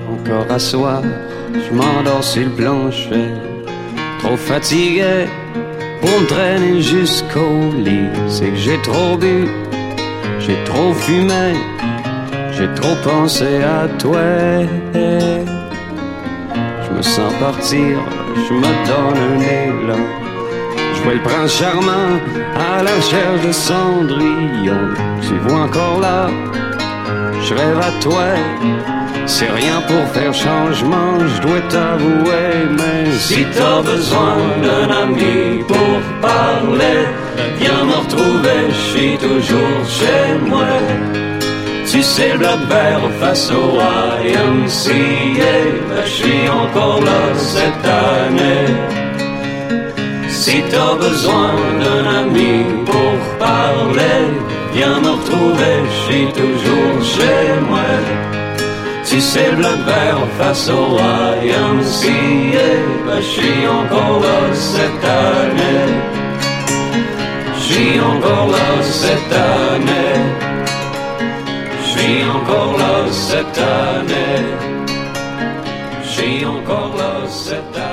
encore à soir, je m'endors sur le plancher, trop fatigué pour me traîner jusqu'au lit. C'est que j'ai trop bu, j'ai trop fumé, j'ai trop pensé à toi. Je me sens partir, je me donne un élan. Je vois le prince charmant à la recherche de Cendrillon. Tu vois encore là, je rêve à toi. C'est rien pour faire changement, je dois t'avouer. Mais si t'as besoin d'un ami pour parler, viens me retrouver, je suis toujours chez moi. Tu sais, le Blackbird face au YMCA, je suis encore là cette année. Si t'as besoin d'un ami pour parler, viens me retrouver, je suis toujours chez moi. Tu sais, le Blackbird face au YMCA, je suis encore là cette année. Je suis encore là cette année. Je suis encore là cette année. Je suis encore là cette année.